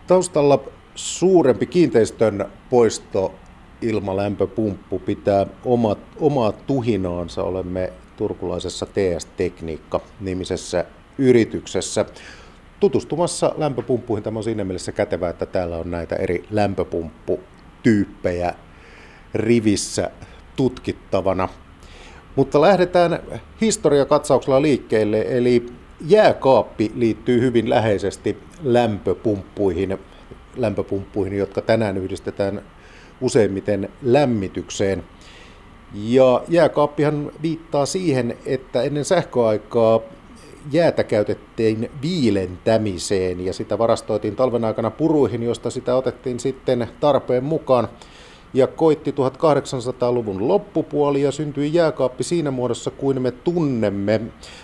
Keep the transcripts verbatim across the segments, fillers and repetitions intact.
Taustalla suurempi kiinteistön poisto ilmalämpöpumppu pitää omat, omaa tuhinaansa. Olemme turkulaisessa T S-tekniikka-nimisessä yrityksessä tutustumassa lämpöpumppuihin. Tämä on siinä mielessä kätevää, että täällä on näitä eri lämpöpumpputyyppejä rivissä tutkittavana. Mutta lähdetään historiakatsauksella liikkeelle, eli jääkaappi liittyy hyvin läheisesti lämpöpumppuihin, lämpöpumppuihin, jotka tänään yhdistetään useimmiten lämmitykseen. Ja jääkaappihan viittaa siihen, että ennen sähköaikaa jäätä käytettiin viilentämiseen ja sitä varastoitiin talven aikana puruihin, josta sitä otettiin sitten tarpeen mukaan. Ja koitti tuhatkahdeksansataaluvun loppupuoli ja syntyi jääkaappi siinä muodossa kuin me tunnemme.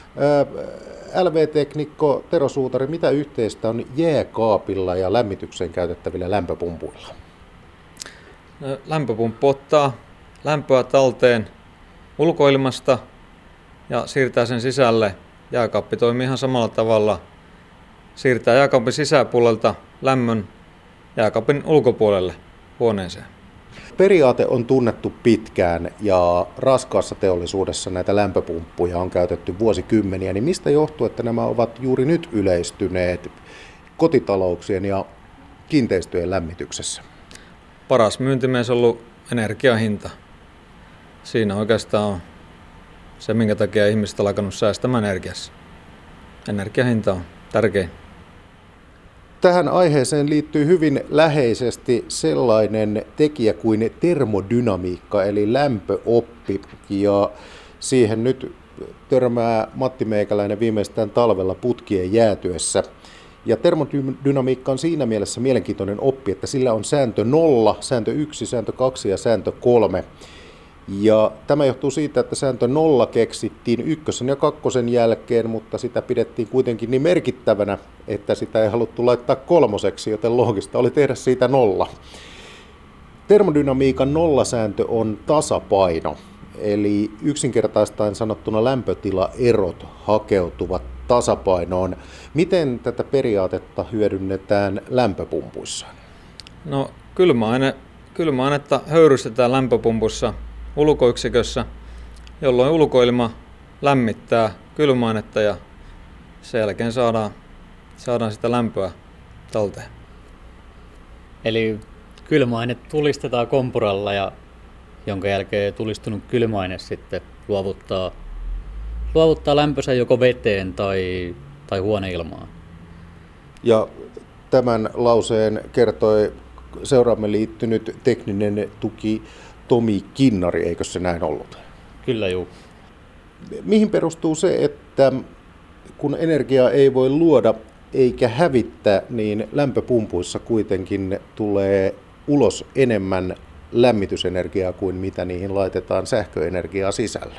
L V-teknikko Tero Suutari, mitä yhteistä on jääkaapilla ja lämmitykseen käytettävillä lämpöpumpuilla? No, lämpöpumppu ottaa lämpöä talteen ulkoilmasta ja siirtää sen sisälle. Jääkaappi toimii ihan samalla tavalla. Siirtää jääkaapin sisäpuolelta lämmön jääkaapin ulkopuolelle huoneeseen. Periaate on tunnettu pitkään ja raskaassa teollisuudessa näitä lämpöpumppuja on käytetty vuosikymmeniä. Niin mistä johtuu, että nämä ovat juuri nyt yleistyneet kotitalouksien ja kiinteistöjen lämmityksessä? Paras myyntimies on ollut energiahinta. Siinä oikeastaan on se, minkä takia ihmiset on alkanut säästämään energiassa. Energiahinta on tärkein. Tähän aiheeseen liittyy hyvin läheisesti sellainen tekijä kuin termodynamiikka, eli lämpöoppi. Ja siihen nyt törmää Matti Meikäläinen viimeistään talvella putkien jäätyessä. Ja termodynamiikka on siinä mielessä mielenkiintoinen oppi, että sillä on sääntö nolla, sääntö yksi, sääntö kaksi ja sääntö kolme. Ja tämä johtuu siitä, että sääntö nolla keksittiin ykkösen ja kakkosen jälkeen, mutta sitä pidettiin kuitenkin niin merkittävänä, että sitä ei haluttu laittaa kolmoseksi, joten loogista oli tehdä siitä nolla. Termodynamiikan nollasääntö on tasapaino, eli yksinkertaistaen sanottuna lämpötilaerot hakeutuvat tasapainoon. Miten tätä periaatetta hyödynnetään lämpöpumpuissa? No, kylmäaine, kylmäainetta höyrystetään lämpöpumpussa ulkoyksikössä, jolloin ulkoilma lämmittää kylmäainetta ja sen jälkeen saadaan, saadaan sitä lämpöä talteen. Eli kylmäaine tulistetaan kompuralla, ja jonka jälkeen tulistunut kylmäaine sitten luovuttaa, luovuttaa lämpönsä joko veteen tai, tai huoneilmaan. Ja tämän lauseen kertoi seuraamme liittynyt tekninen tuki Tomi Kinnari, eikö se näin ollut? Kyllä juu. Mihin perustuu se, että kun energiaa ei voi luoda eikä hävittää, niin lämpöpumpuissa kuitenkin tulee ulos enemmän lämmitysenergiaa kuin mitä niihin laitetaan sähköenergiaa sisälle?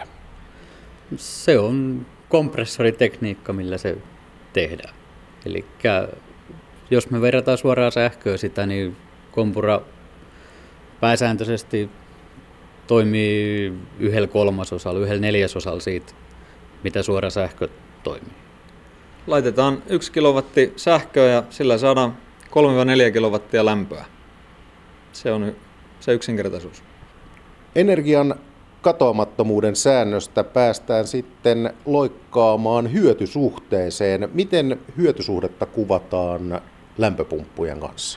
Se on kompressoritekniikka, millä se tehdään. Eli jos me verrataan suoraan sähköä sitä, niin kompura pääsääntöisesti toimii yhdellä kolmasosalla, yhdellä neljäsosalla siitä, mitä suora sähkö toimii. Laitetaan yksi kilowatti sähköä ja sillä saadaan kolme neljä kilowattia lämpöä. Se on se yksinkertaisuus. Energian katoamattomuuden säännöstä päästään sitten loikkaamaan hyötysuhteeseen. Miten hyötysuhdetta kuvataan lämpöpumppujen kanssa?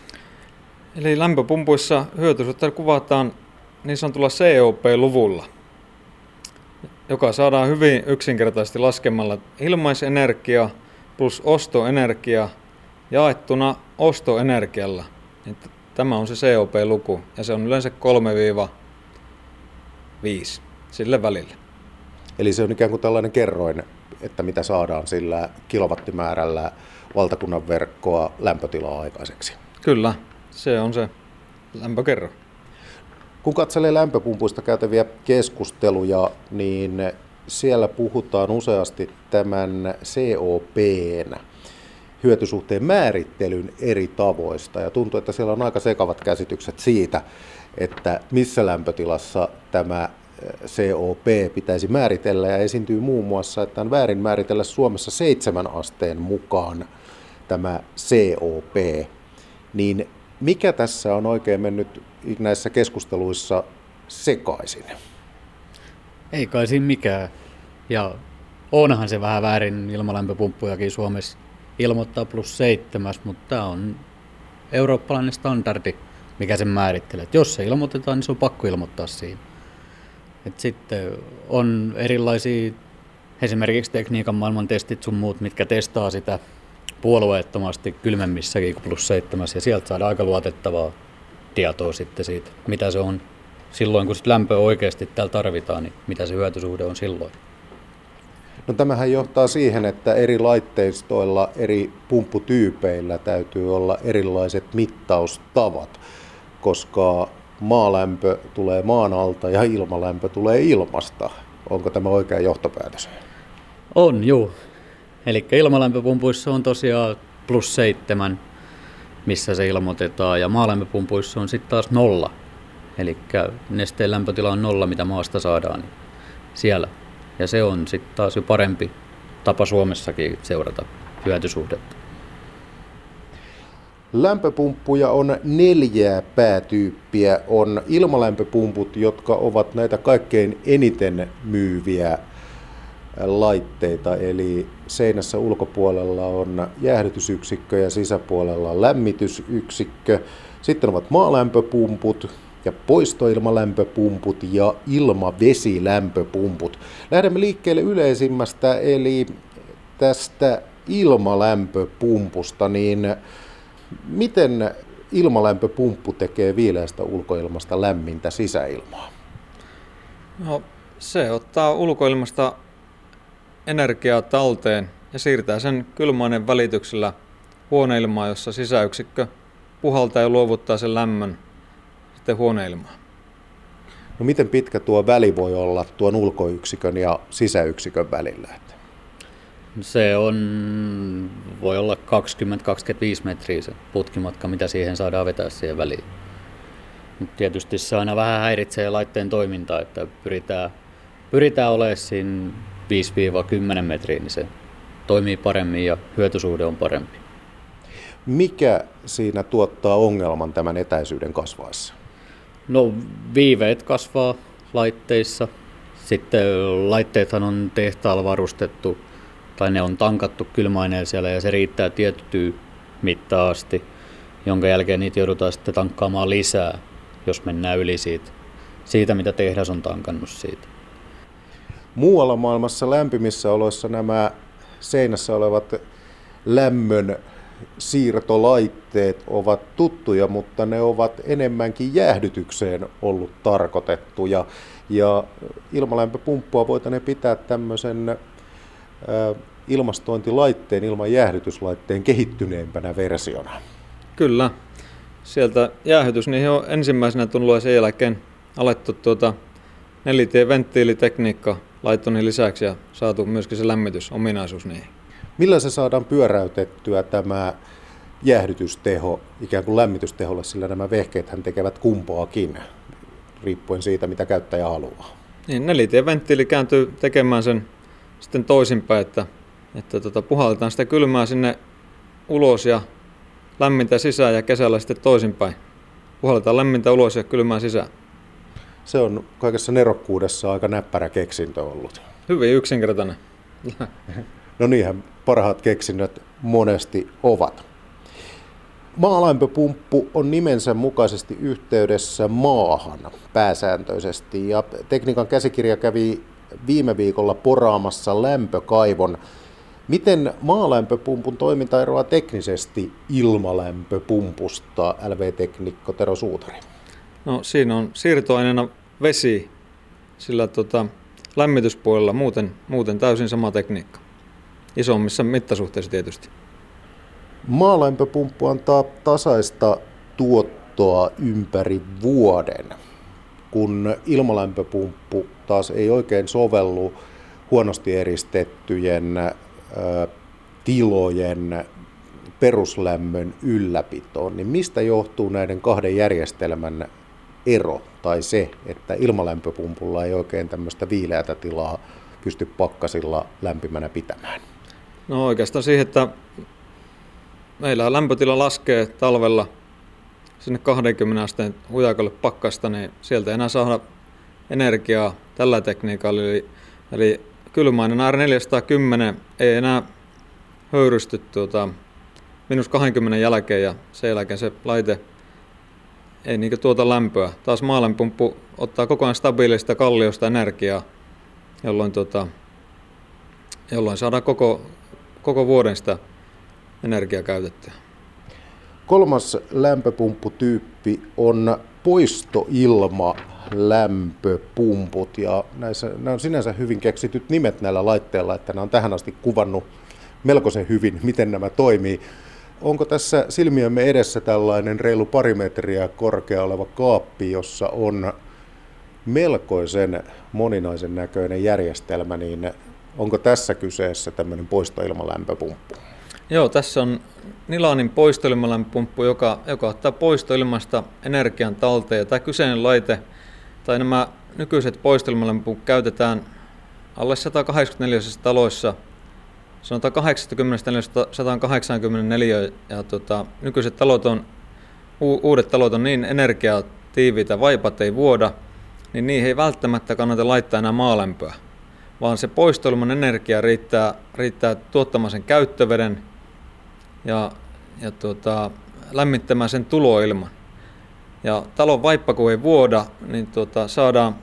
Eli lämpöpumpuissa hyötysuhdetta kuvataan niin sanotulla C O P-luvulla, joka saadaan hyvin yksinkertaisesti laskemalla ilmaisenergia plus ostoenergia jaettuna ostoenergialla. Tämä on se C O P-luku ja se on yleensä kolme viisi sille välille. Eli se on ikään kuin tällainen kerroin, että mitä saadaan sillä kilowattimäärällä valtakunnan verkkoa lämpötilaa aikaiseksi. Kyllä, se on se lämpökerro. Kun katselee lämpöpumpuista käytäviä keskusteluja, niin siellä puhutaan useasti tämän C O P:n hyötysuhteen määrittelyn eri tavoista. Ja tuntuu, että siellä on aika sekavat käsitykset siitä, että missä lämpötilassa tämä C O P pitäisi määritellä. Ja esiintyy muun muassa, että on väärin määritellä Suomessa seitsemän asteen mukaan tämä C O P. niin mikä tässä on oikein mennyt näissä keskusteluissa sekaisin? Ei kai siinä mikään. Ja onhan se vähän väärin ilmalämpöpumppujakin Suomessa ilmoittaa plus seitsemäs, mutta tämä on eurooppalainen standardi, mikä sen määrittelee. Et jos se ilmoitetaan, niin se on pakko ilmoittaa siinä. Et sitten on erilaisia, esimerkiksi tekniikan maailman testit sun muut, mitkä testaa sitä puolueettomasti kylmemmissäkin kuin plus seitsemäs, ja sieltä saadaan aika luotettavaa tietoa sitten siitä, mitä se on silloin, kun sit lämpöä oikeasti täällä tarvitaan, niin mitä se hyötysuhde on silloin. No tämähän johtaa siihen, että eri laitteistoilla, eri pumpputyypeillä täytyy olla erilaiset mittaustavat, koska maalämpö tulee maan alta ja ilmalämpö tulee ilmasta. Onko tämä oikea johtopäätös? On, juu. Eli ilmalämpöpumpuissa on tosiaan plus seitsemän, missä se ilmoitetaan, ja maalämpöpumpuissa on sitten taas nolla. Eli nesteen lämpötila on nolla, mitä maasta saadaan niin siellä. Ja se on sitten taas jo parempi tapa Suomessakin seurata hyötysuhdetta. Lämpöpumppuja on neljää päätyyppiä. On ilmalämpöpumput, jotka ovat näitä kaikkein eniten myyviä laitteita. Eli seinässä ulkopuolella on jäähdytysyksikkö ja sisäpuolella on lämmitysyksikkö. Sitten ovat maalämpöpumput ja poistoilmalämpöpumput ja ilmavesilämpöpumput. Lähdemme liikkeelle yleisimmästä, eli tästä ilmalämpöpumpusta. Niin miten ilmalämpöpumppu tekee viileästä ulkoilmasta lämmintä sisäilmaa? No, se ottaa ulkoilmasta energiaa talteen ja siirtää sen kylmäaineen välityksellä huoneilmaan, jossa sisäyksikkö puhaltaa ja luovuttaa sen lämmön sitten huoneilmaan. No miten pitkä tuo väli voi olla tuon ulkoyksikön ja sisäyksikön välillä? Se on, voi olla kaksikymmentä kaksikymmentäviisi metriä se putkimatka, mitä siihen saadaan vetää siihen väliin. Mut tietysti se aina vähän häiritsee laitteen toimintaa, että pyritään, pyritään olemaan siinä viisi kymmenen metriä, niin se toimii paremmin ja hyötysuhde on parempi. Mikä siinä tuottaa ongelman tämän etäisyyden kasvaessa? No viiveet kasvaa laitteissa. Sitten laitteethan on tehtaalla varustettu tai ne on tankattu kylmäaineella siellä ja se riittää tiettyä mittaa asti, jonka jälkeen niitä joudutaan sitten tankkaamaan lisää, jos mennään yli siitä, siitä mitä tehdas on tankannut siitä. Muualla maailmassa lämpimissä oloissa nämä seinässä olevat lämmön siirtolaitteet ovat tuttuja, mutta ne ovat enemmänkin jäähdytykseen ollut tarkoitettuja. Ja ilmalämpöpumppua voitaneen pitää tämmöisen ä, ilmastointilaitteen, ilman jäähdytyslaitteen kehittyneempänä versiona. Kyllä. Sieltä jäähdytys niihin on ensimmäisenä tullut ja sen jälkeen alettu tuota nelitien venttiilitekniikka laittonin lisäksi ja saatu myöskin se lämmitysominaisuus niihin. Millä se saadaan pyöräytettyä tämä jäähdytysteho ikään kuin lämmitysteholle, sillä nämä vehkeethän tekevät kumpaakin, riippuen siitä, mitä käyttäjä haluaa. Niin, nelitien venttiili kääntyy tekemään sen sitten toisinpäin, että, että tota, puhalletaan sitä kylmää sinne ulos ja lämmintä sisään ja kesällä sitten toisinpäin. Puhalletaan lämmintä ulos ja kylmää sisään. Se on kaikessa nerokkuudessa aika näppärä keksintö ollut. Hyvin yksinkertainen. No niinhän parhaat keksinnöt monesti ovat. Maalämpöpumppu on nimensä mukaisesti yhteydessä maahan pääsääntöisesti ja tekniikan käsikirja kävi viime viikolla poraamassa lämpökaivon. Miten maalämpöpumpun toiminta eroaa teknisesti ilmalämpöpumpusta, L V-teknikko Tero Suutari? No siinä on siirtoaineena vesi, sillä tota, lämmityspuolella muuten, muuten täysin sama tekniikka. Isommissa mittasuhteissa tietysti. Maalämpöpumppu antaa tasaista tuottoa ympäri vuoden, kun ilmalämpöpumppu taas ei oikein sovellu huonosti eristettyjen ä, tilojen peruslämmön ylläpitoon. Niin mistä johtuu näiden kahden järjestelmän ero tai se, että ilmalämpöpumpulla ei oikein tämmöistä viileätä tilaa pysty pakkasilla lämpimänä pitämään? No oikeastaan siihen, että meillä lämpötila laskee talvella sinne kaksikymmentä asteen hujakolle pakkasta, niin sieltä ei enää saada energiaa tällä tekniikalla. Eli, eli kylmäinen R neljäsataakymmenen ei enää höyrysty tuota, miinus kaksikymmentä jälkeen ja sen jälkeen se laite ei niin tuota lämpöä. Taas maalämpöpumppu ottaa koko ajan stabiilista kalliosta energiaa, jolloin, tuota, jolloin saadaan koko, koko vuoden sitä energiaa käytettyä. Kolmas lämpöpumpputyyppi on poistoilma lämpöpumput ja näissä, nämä on sinänsä hyvin keksityt nimet näillä laitteilla, että nämä on tähän asti kuvannut melkoisen hyvin, miten nämä toimii. Onko tässä silmiömme edessä tällainen reilu pari metriä korkea oleva kaappi, jossa on melkoisen moninaisen näköinen järjestelmä, niin onko tässä kyseessä tämmöinen poistoilmalämpöpumppu? Joo, tässä on Nilanin poistoilmalämpöpumppu, joka, joka ottaa poistoilmasta energian talteen. Tämä kyseinen laite tai nämä nykyiset poistoilmalämpöpumput käytetään alle sata kahdeksankymmentäneljä taloissa, sanotaan kahdeksankymmentäneljä sata kahdeksankymmentäneljä, ja tota, nykyiset talot on, u, uudet talot on niin energiatiiviitä, vaipat ei vuoda, niin niihin ei välttämättä kannata laittaa enää maalämpöä, vaan se poistoilman energia riittää, riittää tuottamaan sen käyttöveden ja, ja tuota, lämmittämään sen tuloilman. Ja talon vaippa kun ei vuoda, niin tuota, saadaan,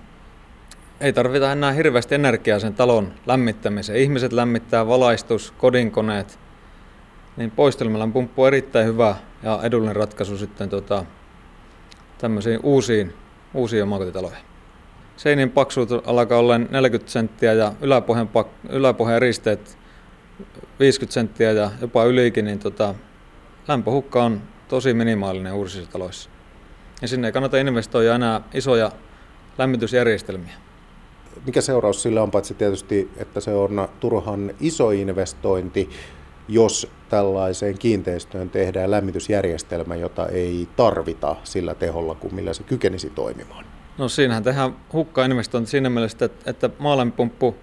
ei tarvita enää hirveästi energiaa sen talon lämmittämiseen. Ihmiset lämmittää, valaistus, kodinkoneet, niin poistoilmalämpöpumppu on erittäin hyvä ja edullinen ratkaisu sitten tuota, tämmöisiin uusiin, uusiin omakotitaloihin. Seinien paksuus alkaa olla neljäkymmentä senttiä ja yläpohjan, yläpohjan risteet viisikymmentä senttiä ja jopa ylikin, niin tota, lämpöhukka on tosi minimaalinen uusissa taloissa. Ja sinne ei kannata investoida enää isoja lämmitysjärjestelmiä. Mikä seuraus sillä on, paitsi tietysti, että se on turhan iso investointi, jos tällaiseen kiinteistöön tehdään lämmitysjärjestelmä, jota ei tarvita sillä teholla, kuin millä se kykenisi toimimaan? No siinähän tehdään hukka-investointi siinä mielessä, että, että maalämpöpumppu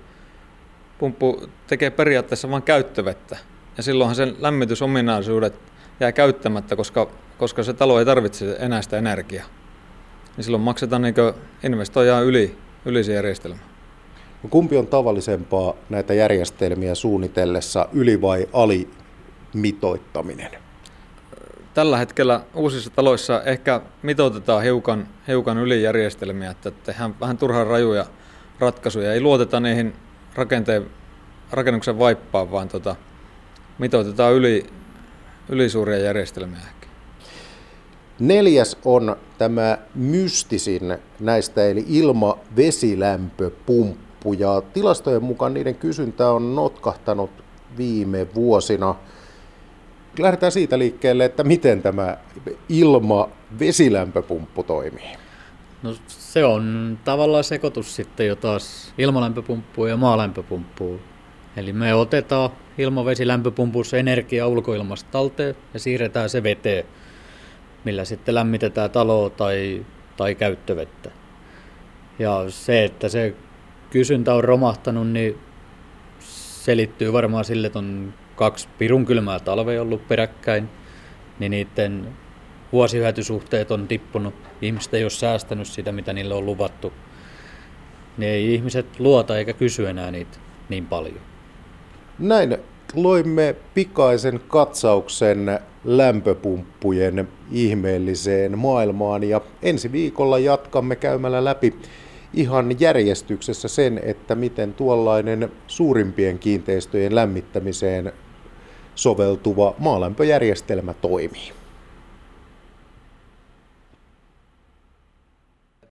pumppu tekee periaatteessa vain käyttövettä. Ja silloinhan sen lämmitysominaisuudet jää käyttämättä, koska, koska se talo ei tarvitse enää sitä energiaa. Ja silloin maksetaan niin investoijaa yli, yli se järjestelmä. No kumpi on tavallisempaa näitä järjestelmiä suunnitellessa, yli- vai alimitoittaminen? Tällä hetkellä uusissa taloissa ehkä mitoitetaan hiukan, hiukan yli järjestelmiä, että tehdään vähän turhaan rajuja ratkaisuja. Ei luoteta niihin rakenteen, rakennuksen vaippaan, vaan tota, mitoitetaan yli, ylisuuria järjestelmiä ehkä. Neljäs on tämä mystisin näistä, eli ilma-vesilämpöpumppu. Ja tilastojen mukaan niiden kysyntä on notkahtanut viime vuosina. Lähdetään siitä liikkeelle, että miten tämä ilma-vesilämpöpumppu toimii. No se on tavallaan sekoitus sitten jo taas ilmalämpöpumppuun ja maalämpöpumppuun. Eli me otetaan ilma-vesilämpöpumpussa energiaa ulkoilmasta talteen ja siirretään se veteen, millä sitten lämmitetään taloa tai, tai käyttövettä. Ja se, että se kysyntä on romahtanut, niin selittyy varmaan sille, että on kaksi pirun kylmää talvea ollut peräkkäin, niin niiden vuosihyötysuhteet on tippunut. Ihmiset ei ole säästänyt sitä, mitä niille on luvattu. Ne ei ihmiset luota eikä kysy enää niitä niin paljon. Näin loimme pikaisen katsauksen lämpöpumppujen ihmeelliseen maailmaan ja ensi viikolla jatkamme käymällä läpi ihan järjestyksessä sen, että miten tuollainen suurimpien kiinteistöjen lämmittämiseen soveltuva maalämpöjärjestelmä toimii.